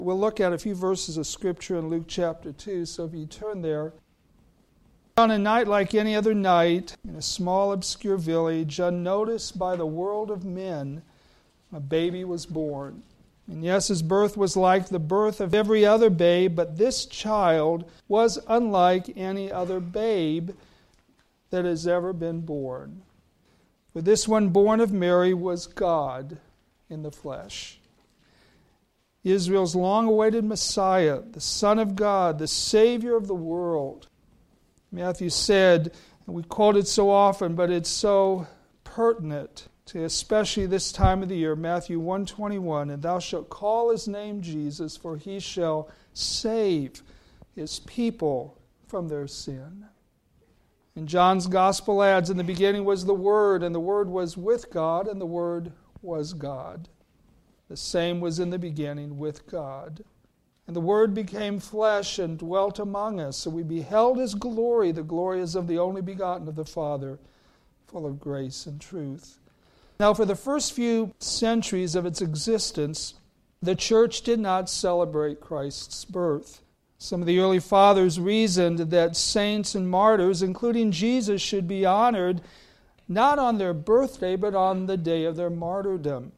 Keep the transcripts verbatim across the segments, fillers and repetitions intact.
We'll look at a few verses of Scripture in Luke chapter two, so if you turn there. On a night like any other night, in a small obscure village, unnoticed by the world of men, a baby was born. And yes, his birth was like the birth of every other babe, but this child was unlike any other babe that has ever been born. For this one born of Mary was God in the flesh. Israel's long-awaited Messiah, the Son of God, the Savior of the world. Matthew said, and we quote it so often, but it's so pertinent to especially this time of the year, Matthew one twenty-one, and thou shalt call his name Jesus, for he shall save his people from their sin. And John's Gospel adds, in the beginning was the Word, and the Word was with God, and the Word was God. The same was in the beginning with God. And the Word became flesh and dwelt among us. So we beheld his glory. The glory is of the only begotten of the Father, full of grace and truth. Now, for the first few centuries of its existence, the church did not celebrate Christ's birth. Some of the early fathers reasoned that saints and martyrs, including Jesus, should be honored not on their birthday, but on the day of their martyrdom.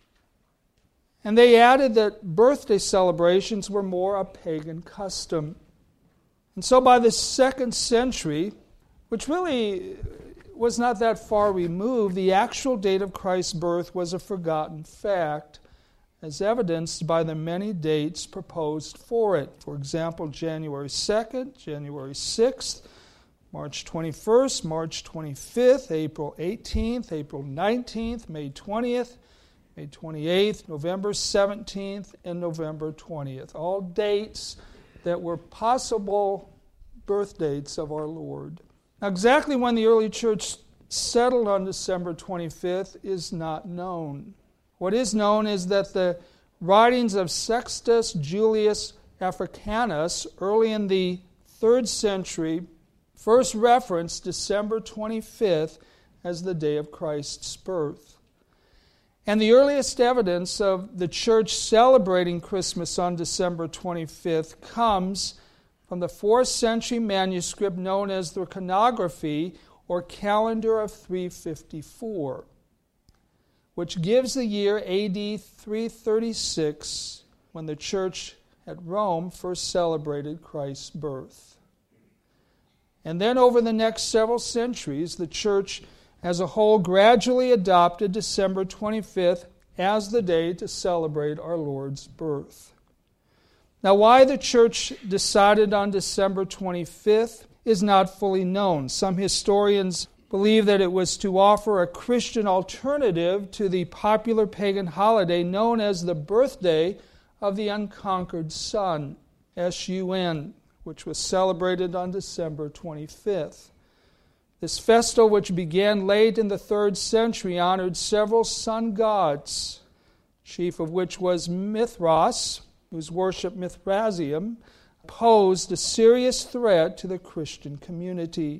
And they added that birthday celebrations were more a pagan custom. And so by the second century, which really was not that far removed, the actual date of Christ's birth was a forgotten fact, as evidenced by the many dates proposed for it. For example, January second, January sixth, March twenty-first, March twenty-fifth, April eighteenth, April nineteenth, May twentieth, May twenty-eighth, November seventeenth, and November twentieth. All dates that were possible birth dates of our Lord. Now, exactly when the early church settled on December twenty-fifth is not known. What is known is that the writings of Sextus Julius Africanus, early in the third century, first referenced December twenty-fifth as the day of Christ's birth. And the earliest evidence of the church celebrating Christmas on December twenty-fifth comes from the fourth century manuscript known as the Iconography, or Calendar of three fifty-four, which gives the year A D three thirty-six, when the church at Rome first celebrated Christ's birth. And then over the next several centuries, the church as a whole gradually adopted December twenty-fifth as the day to celebrate our Lord's birth. Now, why the church decided on December twenty-fifth is not fully known. Some historians believe that it was to offer a Christian alternative to the popular pagan holiday known as the birthday of the unconquered Sun, S U N, which was celebrated on December twenty-fifth. This festival, which began late in the third century, honored several sun gods, chief of which was Mithras, whose worship Mithraism posed a serious threat to the Christian community.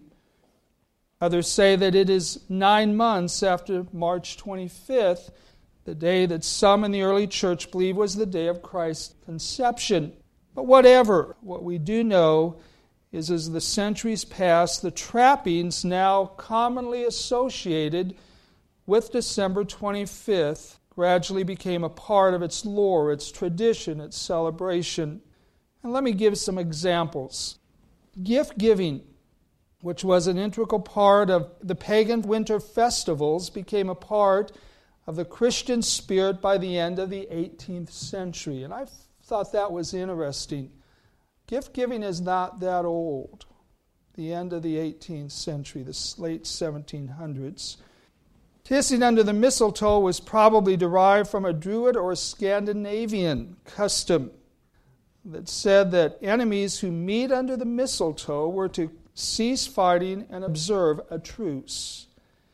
Others say that it is nine months after March twenty-fifth, the day that some in the early church believed was the day of Christ's conception. But whatever, what we do know is as the centuries passed, the trappings now commonly associated with December twenty-fifth gradually became a part of its lore, its tradition, its celebration. And let me give some examples. Gift giving, which was an integral part of the pagan winter festivals, became a part of the Christian spirit by the end of the eighteenth century. And I thought that was interesting. Gift giving is not that old. The end of the eighteenth century, the late seventeen hundreds. Kissing under the mistletoe was probably derived from a Druid or Scandinavian custom that said that enemies who meet under the mistletoe were to cease fighting and observe a truce.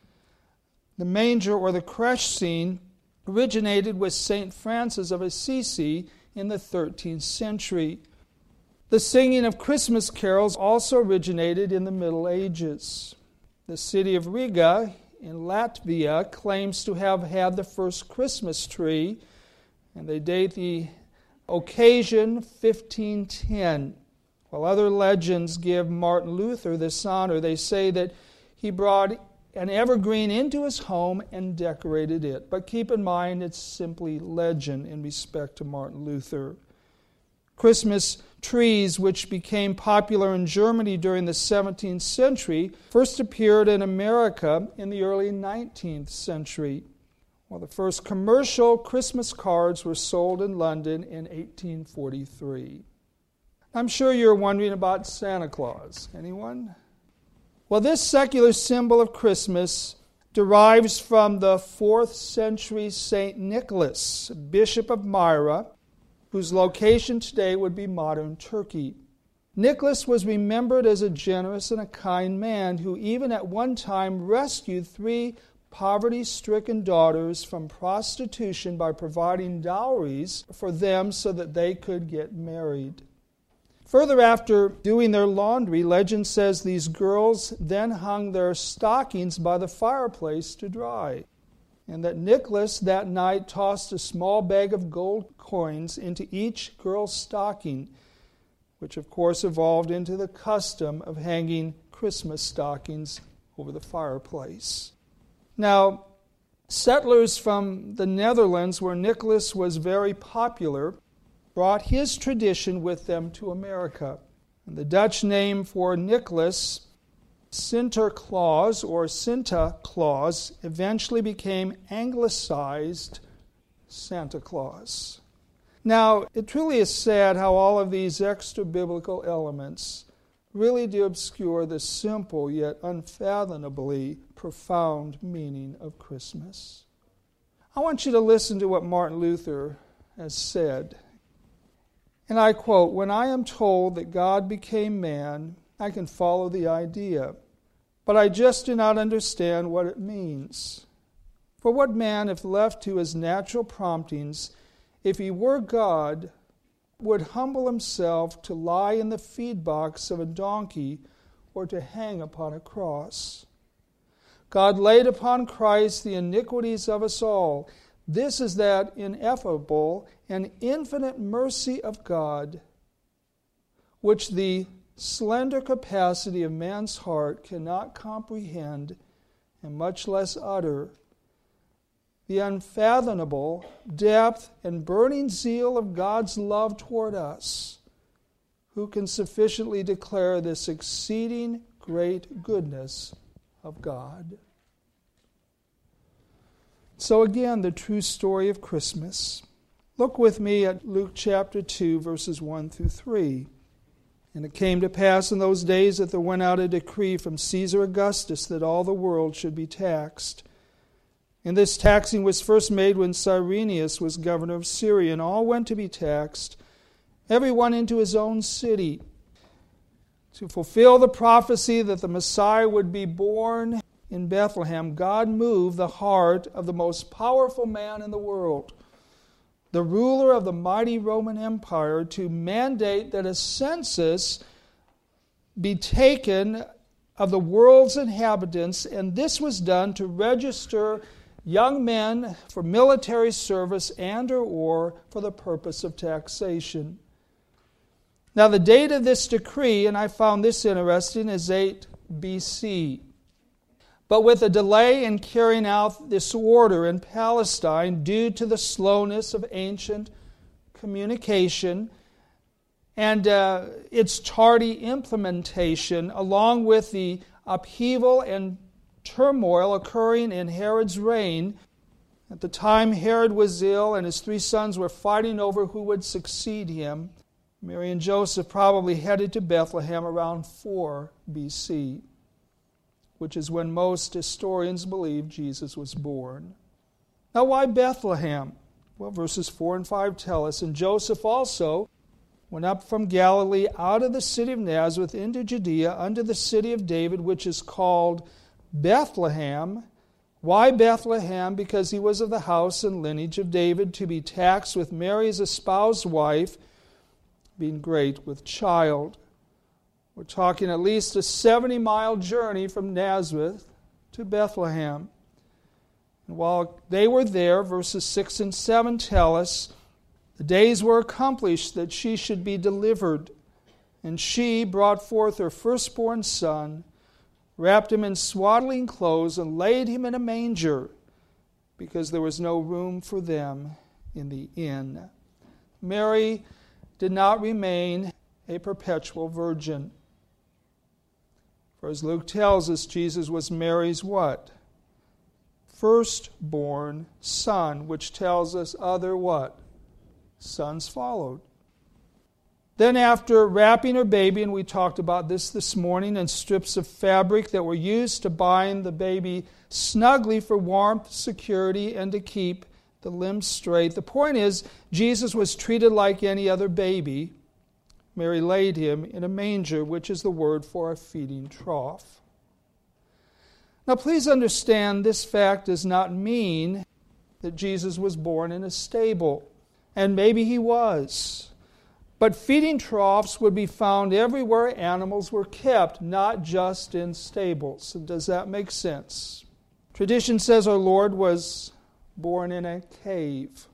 The manger or the creche scene originated with Saint Francis of Assisi in the thirteenth century. The singing of Christmas carols also originated in the Middle Ages. The city of Riga in Latvia claims to have had the first Christmas tree, and they date the Occasion fifteen ten. While other legends give Martin Luther this honor, they say that he brought an evergreen into his home and decorated it. But keep in mind, it's simply legend in respect to Martin Luther. Christmas trees, which became popular in Germany during the seventeenth century, first appeared in America in the early nineteenth century, while the first commercial Christmas cards were sold in London in eighteen forty-three. I'm sure you're wondering about Santa Claus. Anyone? Well, this secular symbol of Christmas derives from the fourth century Saint Nicholas, Bishop of Myra, whose location today would be modern Turkey. Nicholas was remembered as a generous and a kind man who even at one time rescued three poverty-stricken daughters from prostitution by providing dowries for them so that they could get married. Further, after doing their laundry, legend says these girls then hung their stockings by the fireplace to dry, and that Nicholas that night tossed a small bag of gold coins into each girl's stocking, which of course evolved into the custom of hanging Christmas stockings over the fireplace. Now, settlers from the Netherlands, where Nicholas was very popular, brought his tradition with them to America. And the Dutch name for Nicholas, Sinterklaas or Santa Claus, eventually became anglicized Santa Claus. Now, it truly is sad how all of these extra-biblical elements really do obscure the simple yet unfathomably profound meaning of Christmas. I want you to listen to what Martin Luther has said. And I quote, "When I am told that God became man, I can follow the idea, but I just do not understand what it means. For what man, if left to his natural promptings, if he were God, would humble himself to lie in the feed box of a donkey or to hang upon a cross? God laid upon Christ the iniquities of us all. This is that ineffable and infinite mercy of God, which the slender capacity of man's heart cannot comprehend, and much less utter. The unfathomable depth and burning zeal of God's love toward us. Who can sufficiently declare this exceeding great goodness of God?" So again, the true story of Christmas. Look with me at Luke chapter two, verses one through three. "And it came to pass in those days that there went out a decree from Caesar Augustus that all the world should be taxed. And this taxing was first made when Cyrenius was governor of Syria, and all went to be taxed, every one into his own city. To fulfill the prophecy that the Messiah would be born in Bethlehem, God moved the heart of the most powerful man in the world, the ruler of the mighty Roman Empire, to mandate that a census be taken of the world's inhabitants, and this was done to register young men for military service and or, or for the purpose of taxation. Now the date of this decree, and I found this interesting, is eight B C. But with a delay in carrying out this order in Palestine due to the slowness of ancient communication and uh, its tardy implementation, along with the upheaval and turmoil occurring in Herod's reign. At the time Herod was ill and his three sons were fighting over who would succeed him, Mary and Joseph probably headed to Bethlehem around four B C, which is when most historians believe Jesus was born. Now, why Bethlehem? Well, verses four and five tell us, "And Joseph also went up from Galilee out of the city of Nazareth into Judea unto the city of David, which is called Bethlehem." Why Bethlehem? Because he was of the house and lineage of David, to be taxed with Mary as a espoused wife, being great with child. We're talking at least a seventy-mile journey from Nazareth to Bethlehem. And while they were there, verses six and seven tell us, The days were accomplished that she should be delivered, and she brought forth her firstborn son, wrapped him in swaddling clothes, and laid him in a manger, because there was no room for them in the inn. Mary did not remain a perpetual virgin. For as Luke tells us, Jesus was Mary's what? Firstborn son, which tells us other what? Sons followed. Then after wrapping her baby, and we talked about this this morning, in strips of fabric that were used to bind the baby snugly for warmth, security, and to keep the limbs straight. The point is, Jesus was treated like any other baby. Mary laid him in a manger, which is the word for a feeding trough. Now please understand, this fact does not mean that Jesus was born in a stable. And maybe he was. But feeding troughs would be found everywhere animals were kept, not just in stables. Does that make sense? Tradition says our Lord was born in a cave.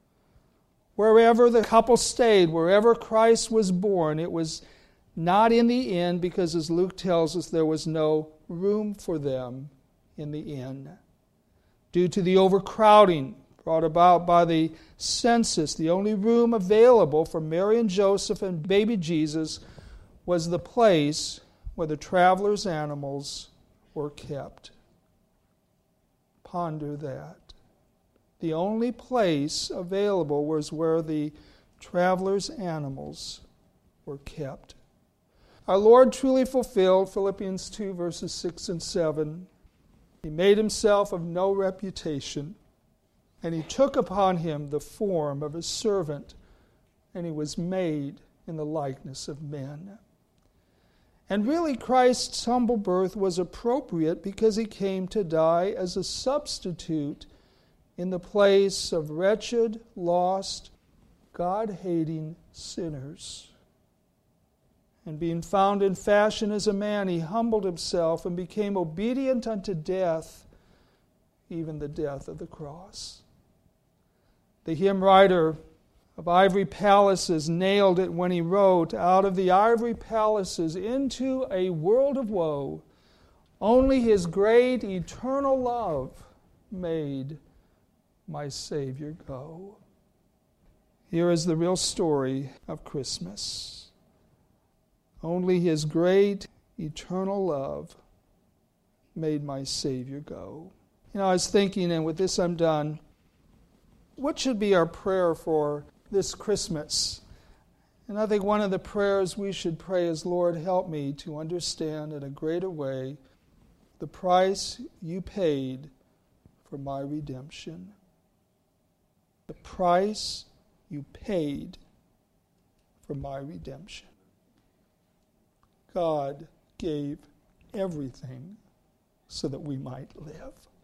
Wherever the couple stayed, wherever Christ was born, it was not in the inn, because as Luke tells us, there was no room for them in the inn. Due to the overcrowding brought about by the census, the only room available for Mary and Joseph and baby Jesus was the place where the travelers' animals were kept. Ponder that. The only place available was where the travelers' animals were kept. Our Lord truly fulfilled Philippians two, verses six and seven. He made himself of no reputation, and he took upon him the form of a servant, and he was made in the likeness of men. And really, Christ's humble birth was appropriate because he came to die as a substitute in the place of wretched, lost, God-hating sinners. And being found in fashion as a man, he humbled himself and became obedient unto death, even the death of the cross. The hymn writer of Ivory Palaces nailed it when he wrote, "Out of the ivory palaces into a world of woe, only his great eternal love made my Savior go." Here is the real story of Christmas. Only his great eternal love made my Savior go. You know, I was thinking, and with this I'm done, what should be our prayer for this Christmas? And I think one of the prayers we should pray is, Lord, help me to understand in a greater way the price you paid for my redemption. The price you paid for my redemption. God gave everything so that we might live.